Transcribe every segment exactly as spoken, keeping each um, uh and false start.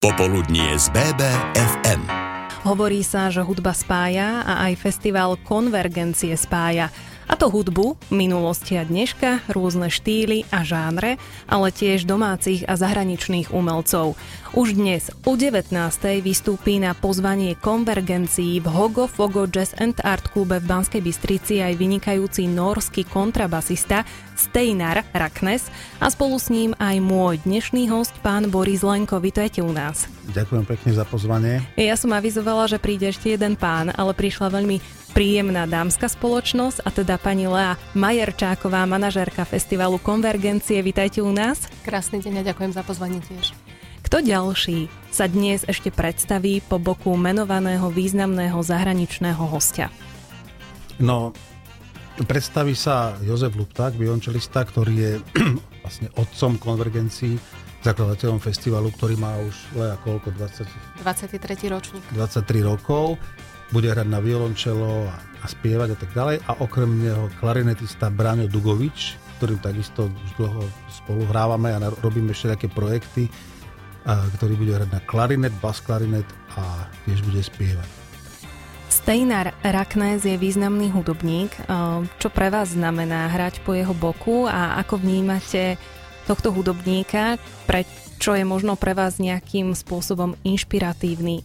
Popoludnie z bé bé ef em. Hovorí sa, že hudba spája a aj festival Konvergencie spája. A to hudbu, minulosti a dneška, rôzne štýly a žánre, ale tiež domácich a zahraničných umelcov. Už dnes o devätnástej vystúpi na pozvanie Konvergencií v Hogo Fogo Jazz and Art klube v Banskej Bystrici aj vynikajúci nórsky kontrabasista Steinar Raknes a spolu s ním aj môj dnešný host, pán Boris Lenko. Vítajte u nás. Ďakujem pekne za pozvanie. Ja som avizovala, že príde ešte jeden pán, ale prišla veľmi príjemná dámska spoločnosť, a teda pani Lea Majerčáková, manažérka festivalu Konvergencie. Vítajte u nás. Krásny deň a ďakujem za pozvanie tiež. Kto ďalší sa dnes ešte predstaví po boku menovaného významného zahraničného hostia? No, predstaví sa Jozef Lupták, violončelista, ktorý je vlastne otcom Konvergencií, zakladateľom festivalu, ktorý má už Lea koľko? dvadsať dvadsiaty tretí ročník. dvadsaťtri rokov. Bude hrať na violončelo a, a spievať a tak ďalej. A okrem neho klarinetista Braňo Dugovič, ktorým takisto už dlho spolu hrávame a robíme ešte také projekty, a, ktorý bude hrať na klarinet, bas klarinet a tiež bude spievať. Steinar Raknes je významný hudobník. Čo pre vás znamená hrať po jeho boku a ako vnímate tohto hudobníka, prečo je možno pre vás nejakým spôsobom inšpiratívny?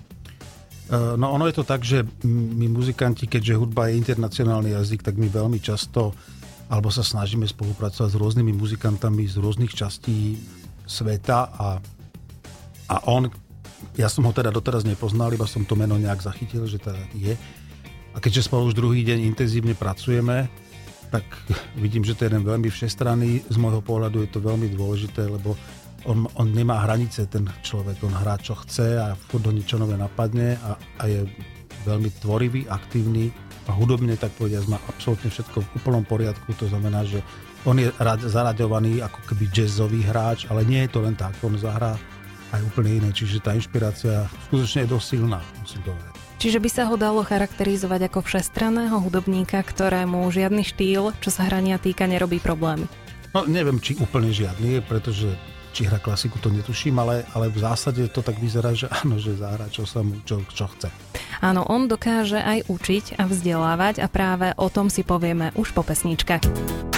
No ono je to tak, že my muzikanti, keďže hudba je internacionálny jazyk, tak my veľmi často alebo sa snažíme spolupracovať s rôznymi muzikantami z rôznych častí sveta a, a on, ja som ho teda doteraz nepoznal, iba som to meno nejak zachytil, že teda je. A keďže spolu už druhý deň intenzívne pracujeme, tak vidím, že to je jeden veľmi všestranný. Z môjho pohľadu je to veľmi dôležité, lebo On, on nemá hranice, ten človek, on hrá čo chce a furt ho niečo nové napadne a, a je veľmi tvorivý, aktívny a hudobne, tak povediať, má absolútne všetko v úplnom poriadku, to znamená, že on je rad, zaraďovaný ako keby jazzový hráč, ale nie je to len tak, on zahrá aj úplne iné, čiže tá inšpirácia skutočne je dosť silná, musím povedať. Čiže by sa ho dalo charakterizovať ako všestranného hudobníka, ktorému žiadny štýl, čo sa hrania týka, nerobí problémy? No neviem, či úplne žiadny, pretože či hra klasiku, to netuším, ale, ale v zásade to tak vyzerá, že áno, že zahrá, čo sa mu, čo, čo chce. Áno, on dokáže aj učiť a vzdelávať a práve o tom si povieme už po pesničkách.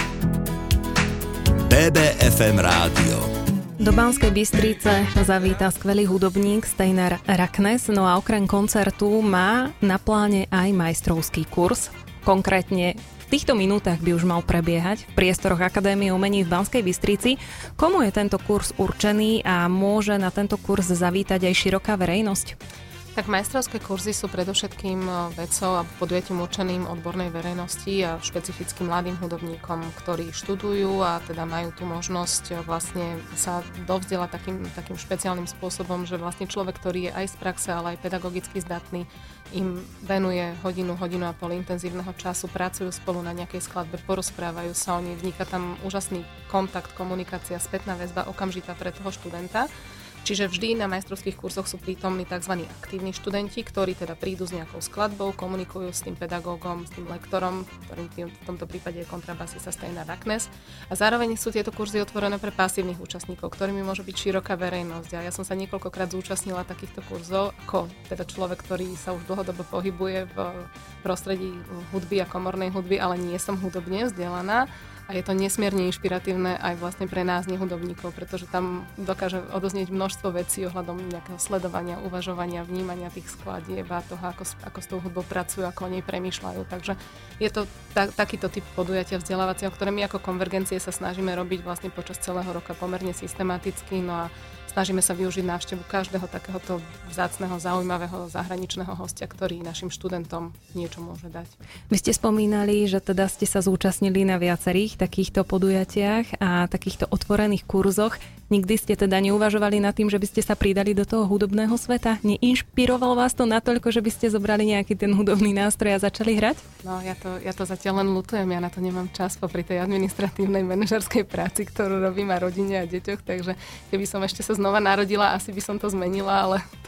bé bé ef em Rádio. Do Banskej Bystrice zavíta skvelý hudobník Steinar Raknes, no a okrem koncertu má na pláne aj majstrovský kurz. Konkrétne v týchto minútach by už mal prebiehať v priestoroch Akadémie umení v Banskej Bystrici. Komu je tento kurz určený a môže na tento kurz zavítať aj široká verejnosť? Tak majstrovské kurzy sú predovšetkým vecou a podujatím určeným odbornej verejnosti a špecificky mladým hudobníkom, ktorí študujú a teda majú tú možnosť vlastne sa dovzdelať takým, takým špeciálnym spôsobom, že vlastne človek, ktorý je aj z praxe, ale aj pedagogicky zdatný, im venuje hodinu, hodinu a pol intenzívneho času, pracujú spolu na nejakej skladbe, porozprávajú sa o nej, vzniká tam úžasný kontakt, komunikácia, spätná väzba okamžitá pre toho študenta. Čiže vždy na majstrovských kurzoch sú prítomní tzv. Aktívni študenti, ktorí teda prídu s nejakou skladbou, komunikujú s tým pedagógom, s tým lektorom, ktorým tým, v tomto prípade je kontrabasista Steinar Raknes. A zároveň sú tieto kurzy otvorené pre pasívnych účastníkov, ktorými môže byť široká verejnosť. A ja som sa niekoľkokrát zúčastnila takýchto kurzov, ako teda človek, ktorý sa už dlhodobo pohybuje v prostredí hudby a komornej hudby, ale nie som hudobne vzdelaná. A je to nesmierne inšpiratívne aj vlastne pre nás, nehudobníkov, pretože tam dokáže odoznieť množstvo vecí ohľadom nejakého sledovania, uvažovania, vnímania tých skladieb a toho, ako, ako s tou hudbou pracujú, ako o nej premýšľajú. Takže je to ta, takýto typ podujatia vzdelávacieho, ktoré my ako Konvergencie sa snažíme robiť vlastne počas celého roka pomerne systematicky, no a snažíme sa využiť návštevu každého takéhoto vzácneho, zaujímavého zahraničného hostia, ktorý našim študentom niečo môže dať. Vy ste spomínali, že teda ste sa zúčastnili na viacerých takýchto podujatiach a takýchto otvorených kurzoch. Nikdy ste teda neuvažovali nad tým, že by ste sa pridali do toho hudobného sveta? Neinšpiroval vás to natoľko, že by ste zobrali nejaký ten hudobný nástroj a začali hrať? No, ja to, ja to zatiaľ len ľutujem, ja na to nemám čas popri tej administratívnej manažerskej práci, ktorú robím a rodine a deťoch, takže keby som ešte sa znova narodila, asi by som to zmenila, ale to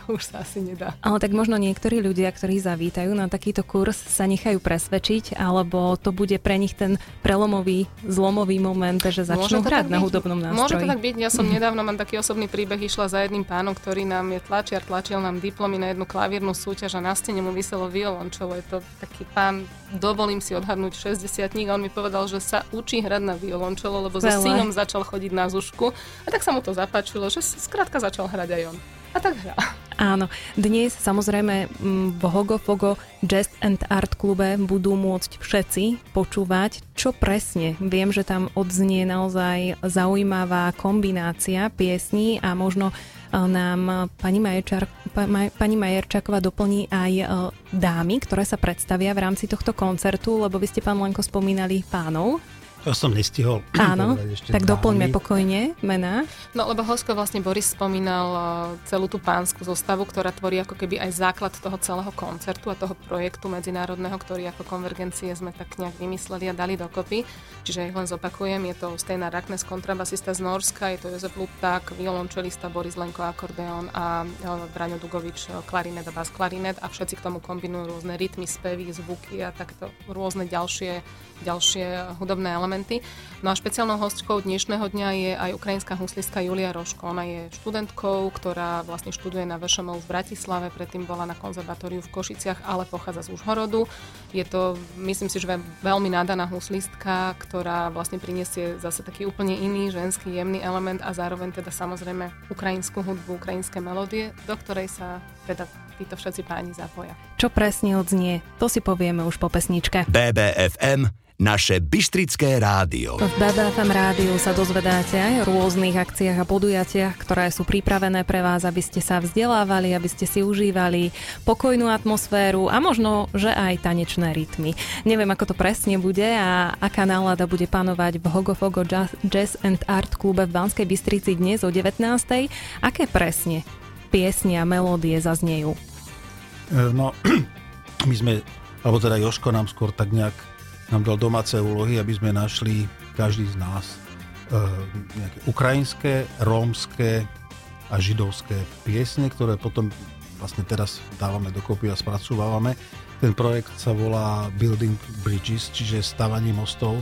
už sa asi nedá. Ale tak možno niektorí ľudia, ktorí zavítajú na takýto kurz, sa nechajú presvedčiť, alebo to bude pre nich ten prelomový, zlomový moment, že začnú hrať na hudobnom nástroji. Môže to tak byť. Ja som nedávno, mám taký osobný príbeh, išla za jedným pánom, ktorý nám je tlačiar, tlačil nám diplomy na jednu klavírnu súťaž a na stene mu viselo violončelo. Je to taký pán, dovolím si odhadnúť šesťdesiatnik, a on mi povedal, že sa učí hrať na violončelo, lebo so synom začal chodiť na zušku a tak sa mu to zapáčilo, že skrátka začal hrať aj on. A tak hrá. Áno, dnes samozrejme v Hogofogo Jazz and Art klube budú môcť všetci počúvať, čo presne. Viem, že tam odznie naozaj zaujímavá kombinácia piesní a možno nám pani, Majerčar, pani Majerčáková doplní aj dámy, ktoré sa predstavia v rámci tohto koncertu, lebo vy ste, pán Lenko, spomínali pánov. To som nestihol. Áno, tak doplňme pokojne mená. No lebo Hosko vlastne Boris spomínal celú tú pánsku zostavu, ktorá tvorí ako keby aj základ toho celého koncertu a toho projektu medzinárodného, ktorý ako Konvergencie sme tak nejak vymysleli a dali dokopy. Čiže ich len zopakujem, je to Steinar Raknes, kontrabasista z Norska, je to Jozef Lupták, violončelista Boris Lenko, akordeón a Braňo Dugovič, klarinet a bas klarinet a všetci k tomu kombinujú rôzne rytmy, spevy, zvuky a takto rôzne ďalšie, ďalšie hudobné elementy. No a špeciálnou hostkou dnešného dňa je aj ukrajinská huslistka Julia Roško. Ona je študentkou, ktorá vlastne študuje na vé š em u v Bratislave, predtým bola na konzervatóriu v Košiciach, ale pochádza z Užhorodu. Je to, myslím si, že veľmi nadaná huslistka, ktorá vlastne prinesie zase taký úplne iný ženský jemný element a zároveň teda samozrejme ukrajinskú hudbu, ukrajinské melódie, do ktorej sa teda títo všetci páni zapoja. Čo presne odznie, to si povieme už po pesničke. bé bé ef em, naše Bystrické rádio. V bé bé ef em rádiu sa dozvedáte aj o rôznych akciách a podujatiach, ktoré sú pripravené pre vás, aby ste sa vzdelávali, aby ste si užívali pokojnú atmosféru a možno, že aj tanečné rytmy. Neviem, ako to presne bude a aká nálada bude panovať v Hogofogo Jazz and Art klube v Banskej Bystrici dnes o devätnástej. Aké presne piesne a melódie zaznejú? No, my sme, alebo teda Jožko nám skôr tak nejak nám dal domáce úlohy, aby sme našli každý z nás e, nejaké ukrajinské, rómske a židovské piesne, ktoré potom vlastne teraz dávame dokopy a spracovávame. Ten projekt sa volá Building Bridges, čiže stavanie mostov.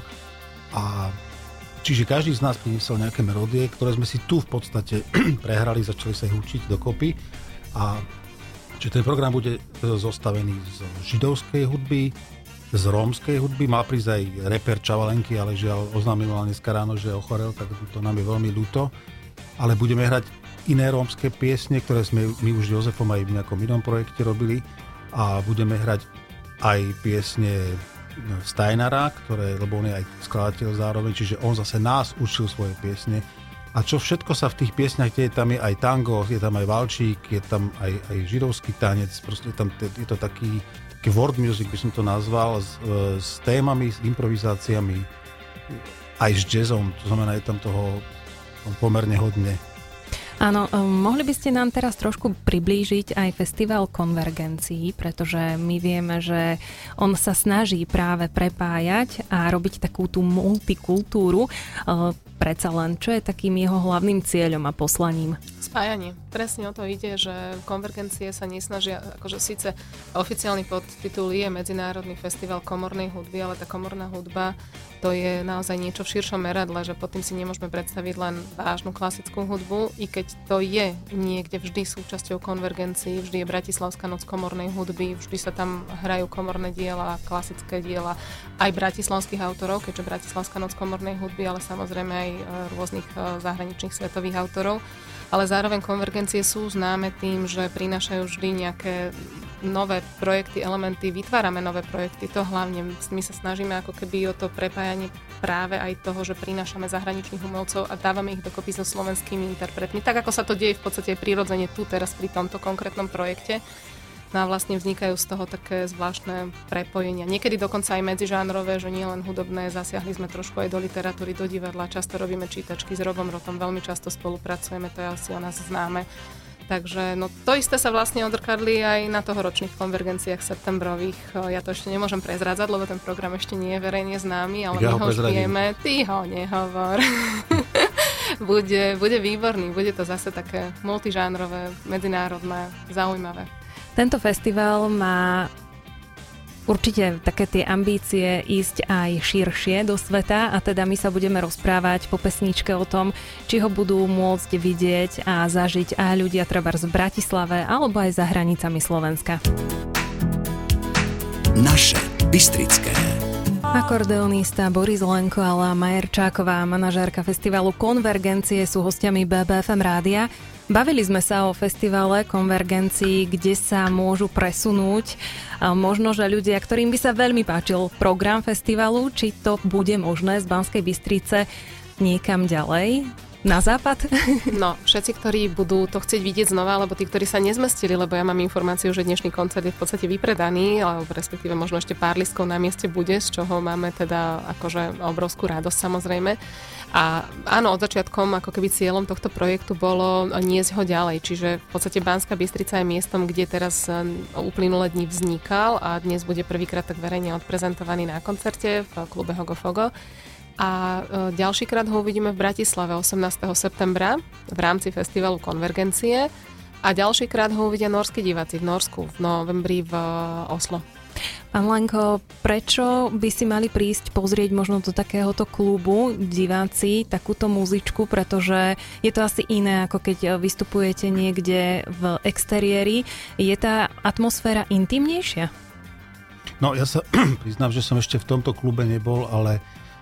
A čiže každý z nás priniesol nejaké melódie, ktoré sme si tu v podstate prehrali, začali sa ich učiť dokopy. A čiže ten program bude zostavený z židovskej hudby, z rómskej hudby. Mal prísť aj reper Čavalenky, ale žiaľ oznámil dneska ráno, že ochorel, tak to nám je veľmi ľúto. Ale budeme hrať iné rómske piesne, ktoré sme my už s Jozefom aj v nejakom inom projekte robili. A budeme hrať aj piesne Steinara, ktoré, lebo on je aj skladateľ zároveň, čiže on zase nás učil svoje piesne. A čo všetko sa v tých piesňach deje, tam je aj tango, je tam aj valčík, je tam aj, aj židovský tanec, proste je, tam, je to taký world music, by som to nazval, s, s témami, s improvizáciami, aj s jazzom, to znamená, je tam toho pomerne hodne. Áno, mohli by ste nám teraz trošku priblížiť aj festival Konvergencií, pretože my vieme, že on sa snaží práve prepájať a robiť takú tú multikultúru. Predsa len, čo je takým jeho hlavným cieľom a poslaním? Spájanie. Presne o to ide, že Konvergencie sa nesnažia, akože síce oficiálny podtitul je Medzinárodný festival komornej hudby, ale tá komorná hudba to je naozaj niečo v širšom meradle, že pod tým si nemôžeme predstaviť len vážnu klasickú hudbu, i keď to je niekde vždy súčasťou Konvergencií, vždy je Bratislavská noc komornej hudby, vždy sa tam hrajú komorné diela, klasické diela aj bratislavských autorov, keďže Bratislavská noc komornej hudby, ale samozrejme aj rôznych zahraničných svetových autorov. Ale zároveň Konvergencie sú známe tým, že prinášajú vždy nejaké nové projekty, elementy, vytvárame nové projekty, to hlavne my sa snažíme ako keby o to prepájanie práve aj toho, že prinášame zahraničných umelcov a dávame ich dokopy so slovenskými interpretmi, tak ako sa to deje v podstate prirodzene tu teraz pri tomto konkrétnom projekte. No a vlastne vznikajú z toho také zvláštne prepojenia. Niekedy dokonca aj medzižánrové, že nie len hudobné, zasiahli sme trošku aj do literatúry, do divadla, často robíme čítačky s Robom Rotom, veľmi často spolupracujeme, to je asi o nás známe. Takže no to isté sa vlastne odrkadli aj na tohoročných konvergenciách septembrových. Ja to ešte nemôžem prezrádzať, lebo ten program ešte nie je verejne známy, ale ja my ho už vieme. Ty ho nehovor. bude, bude výborný, bude to zase také multižánrové, medzinárodné, zaujímavé. Tento festival má určite také tie ambície ísť aj širšie do sveta a teda my sa budeme rozprávať po pesničke o tom, či ho budú môcť vidieť a zažiť aj ľudia trebárs v Bratislave alebo aj za hranicami Slovenska. Naše Bystrické. Akordeonista Boris Lenko a Lá Majerčáková, manažérka festivalu Konvergencie, sú hostiami bé bé ef em rádia. Bavili sme sa o festivale Konvergencii, kde sa môžu presunúť možno, že ľudia, ktorým by sa veľmi páčil program festivalu, či to bude možné z Banskej Bystrice niekam ďalej, na západ? No, všetci, ktorí budú to chcieť vidieť znova, alebo tí, ktorí sa nezmestili, lebo ja mám informáciu, že dnešný koncert je v podstate vypredaný, alebo respektíve možno ešte pár listkov na mieste bude, z čoho máme teda akože obrovskú radosť samozrejme. A áno, od začiatkom ako keby cieľom tohto projektu bolo niesť ho ďalej, čiže v podstate Banská Bystrica je miestom, kde teraz uplynulé dni vznikal a dnes bude prvýkrát tak verejne odprezentovaný na koncerte v klube Hogofogo. A ďalší krát ho uvidíme v Bratislave osemnásteho septembra v rámci festivalu Konvergencie a ďalší krát ho uvidia norskí diváci v Norsku v novembri v Oslo. Pán Lenko, prečo by si mali prísť pozrieť možno do takéhoto klubu diváci takúto muzičku, pretože je to asi iné, ako keď vystupujete niekde v exteriéri. Je tá atmosféra intimnejšia? No ja sa priznám, že som ešte v tomto klube nebol, ale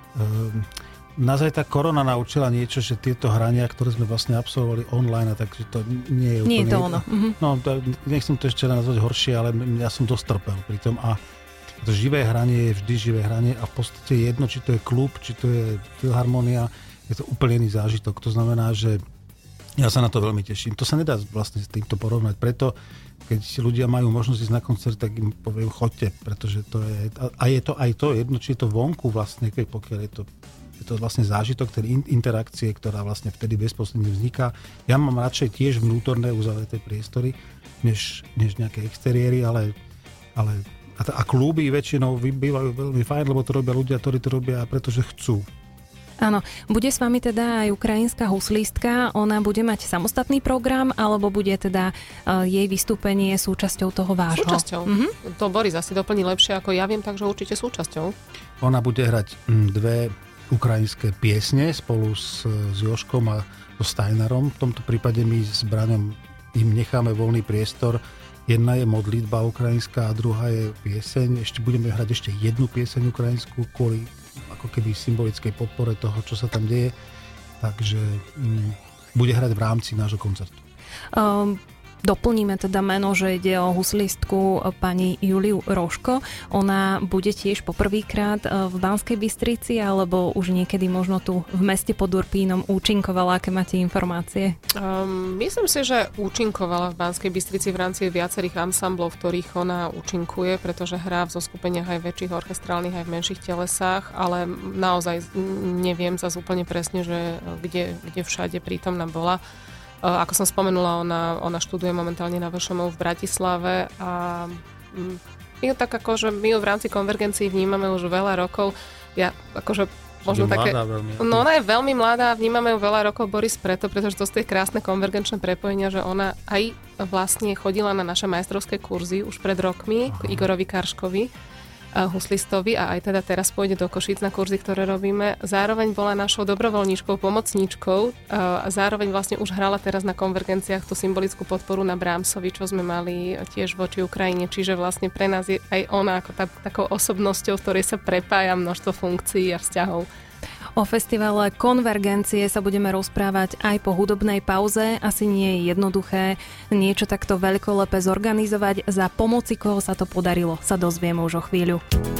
um, nás aj tá korona naučila niečo, že tieto hrania, ktoré sme vlastne absolvovali online, takže to nie je úplne... Nie je to ono. No, nechcem to ešte nazvať horšie, ale ja som dosť trpel pri tom a to živé hranie je vždy živé hranie a v podstate jedno, či to je klub, či to je filharmonia, je to úplne iný zážitok. To znamená, že ja sa na to veľmi teším. To sa nedá vlastne s týmto porovnať. Preto, keď ľudia majú možnosť ísť na koncert, tak im poviem, choďte, pretože to je... A je to aj to jedno, či je to vonku vlastne, keď pokiaľ je to je to vlastne zážitok tej interakcie, ktorá vlastne vtedy bezprostredne vzniká. Ja mám radšej tiež vnútorné uzavreté priestory, než, než nejaké exteriéry, ale, ale a, a klúby väčšinou bývajú veľmi fajn, lebo to robia ľudia, ktorí to robia, pretože chcú. Áno, bude s vami teda aj ukrajinská huslistka, ona bude mať samostatný program, alebo bude teda uh, jej vystúpenie súčasťou toho vášho? Súčasťou. Mm-hmm. To Boris asi doplní lepšie ako ja viem, takže určite súčasťou. Ona bude hrať mm, dve ukrajinské piesne spolu s, s Joškom a so Steinarom. V tomto prípade my s Braňom im necháme voľný priestor. Jedna je modlitba ukrajinská a druhá je pieseň. Ešte budeme hrať ešte jednu pieseň ukrajinskú kvôli ako keby symbolickej podpore toho, čo sa tam deje. Takže mm, bude hrať v rámci nášho koncertu. Um... Doplníme teda meno, že ide o huslistku pani Juliu Roško. Ona bude tiež poprvýkrát v Banskej Bystrici, alebo už niekedy možno tu v meste pod Urpínom účinkovala? Aké máte informácie? Um, myslím si, že účinkovala v Banskej Bystrici v rámci viacerých ansamblov, v ktorých ona účinkuje, pretože hrá v zoskupeniach aj väčších orchestrálnych, aj v menších telesách, ale naozaj neviem zase úplne presne, že kde, kde všade prítomná bola. Ako som spomenula, ona, ona študuje momentálne na vé š em u v Bratislave a my ju tak akože, my ju v rámci Konvergencii vnímame už veľa rokov. Ja akože možno také... Mladá, veľmi. No ona je veľmi mladá, vnímame ju veľa rokov, Boris, preto, pretože to sú tie krásne konvergenčné prepojenia, že ona aj vlastne chodila na naše majstrovské kurzy už pred rokmi, k Igorovi Karškovi, huslistovi a aj teda teraz pôjde do Košíc na kurzy, ktoré robíme. Zároveň bola našou dobrovoľníčkou, pomocníčkou a zároveň vlastne už hrala teraz na konvergenciách tú symbolickú podporu na Brahmsovi, čo sme mali tiež voči Ukrajine. Čiže vlastne pre nás je aj ona ako tá, takou osobnosťou, v ktorej sa prepája množstvo funkcií a vzťahov. O festivale Konvergencie sa budeme rozprávať aj po hudobnej pauze. Asi nie je jednoduché niečo takto veľkolepé zorganizovať. Za pomoci koho sa to podarilo, sa dozvieme už o chvíľu.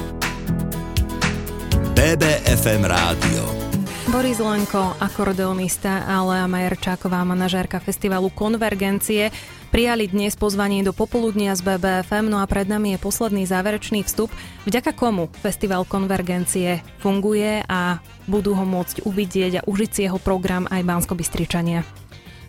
bé bé ef em Rádio. Boris Lenko, akordeonista, a Lá Majerčáková, manažérka festivalu Konvergencie, prijali dnes pozvanie do popoludnia z bé bé ef em, no a pred nami je posledný záverečný vstup, vďaka komu festival Konvergencie funguje a budú ho môcť uvidieť a užiť si jeho program aj Banskobystričania.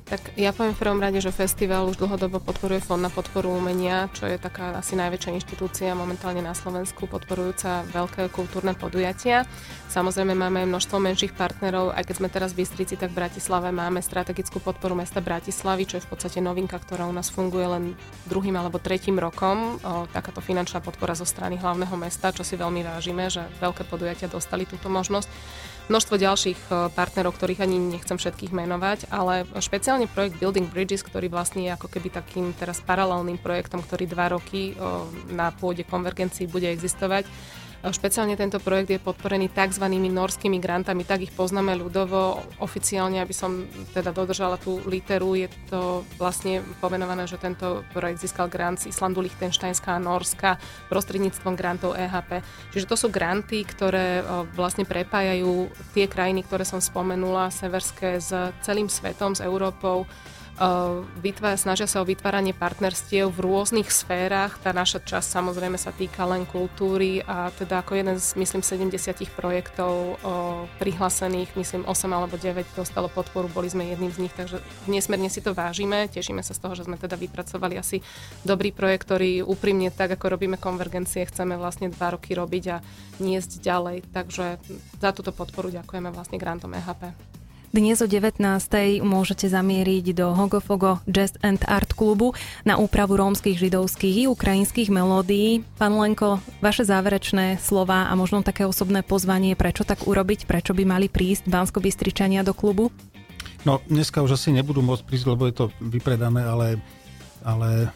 Tak ja poviem v prvom rade, že festival už dlhodobo podporuje Fond na podporu umenia, čo je taká asi najväčšia inštitúcia momentálne na Slovensku, podporujúca veľké kultúrne podujatia. Samozrejme máme množstvo menších partnerov, aj keď sme teraz v Bystrici, tak v Bratislave máme strategickú podporu mesta Bratislavy, čo je v podstate novinka, ktorá u nás funguje len druhým alebo tretím rokom. O, takáto finančná podpora zo strany hlavného mesta, čo si veľmi vážime, že veľké podujatia dostali túto možnosť. Množstvo ďalších partnerov, ktorých ani nechcem všetkých menovať, ale špeciálne projekt Building Bridges, ktorý vlastne je ako keby takým teraz paralelným projektom, ktorý dva roky na pôde konvergencii bude existovať. Špeciálne tento projekt je podporený tzv. Norskými grantami, tak ich poznáme ľudovo. Oficiálne, aby som teda dodržala tú literu, je to vlastne pomenované, že tento projekt získal grant z Islandu, Lichtensteinska a Norska prostredníctvom grantov é há pé. Čiže to sú granty, ktoré vlastne prepájajú tie krajiny, ktoré som spomenula, severské, s celým svetom, s Európou. Vytvára, snažia sa o vytváranie partnerstiev v rôznych sférach. Tá naša časť samozrejme sa týka len kultúry a teda ako jeden z, myslím, sedemdesiat projektov o, prihlásených, myslím, osem alebo deväť dostalo podporu, boli sme jedným z nich, takže nesmierne si to vážime. Tešíme sa z toho, že sme teda vypracovali asi dobrý projekt, ktorý úprimne, tak ako robíme konvergencie, chceme vlastne dva roky robiť a niesť ďalej. Takže za túto podporu ďakujeme vlastne grantom é há pé. Dnes o devätnástej môžete zamieriť do Hogofogo Jazz and Art klubu na úpravu rómskych, židovských i ukrajinských melódií. Pán Lenko, vaše záverečné slová a možno také osobné pozvanie, prečo tak urobiť, prečo by mali prísť Banskobystričania do klubu? No, dneska už asi nebudú môcť prísť, lebo je to vypredané, ale, ale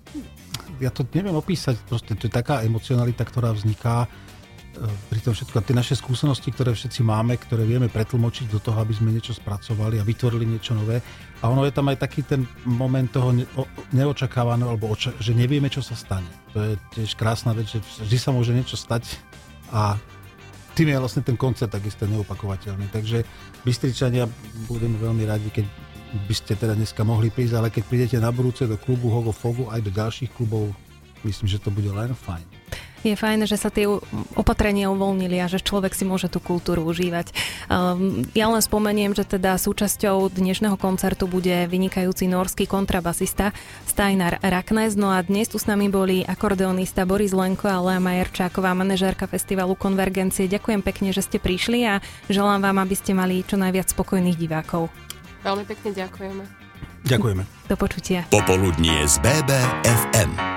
ja to neviem opísať. Proste to je taká emocionalita, ktorá vzniká pri tom všetko. A tie naše skúsenosti, ktoré všetci máme, ktoré vieme pretlmočiť do toho, aby sme niečo spracovali a vytvorili niečo nové. A ono je tam aj taký ten moment toho neočakávaného, alebo oča- že nevieme, čo sa stane. To je tiež krásna vec, že vždy sa môže niečo stať a tým je vlastne ten koncert takisto neopakovateľný. Takže Bystričania, budeme veľmi radi, keď by ste teda dneska mohli prísť, ale keď prídete na budúce do klubu Hogofogu aj do ďalších klubov, myslím, že to bude len fajn. Je fajn, že sa tie opatrenia uvoľnili a že človek si môže tú kultúru užívať. Ja len spomeniem, že teda súčasťou dnešného koncertu bude vynikajúci norský kontrabasista Steinar Raknes. No a dnes tu s nami boli akordeonista Boris Lenko a Lea Majerčáková, manažérka festivalu Konvergencie. Ďakujem pekne, že ste prišli a želám vám, aby ste mali čo najviac spokojných divákov. Veľmi pekne ďakujeme. Ďakujeme. Do počutia. Popoludnie z bé bé ef em.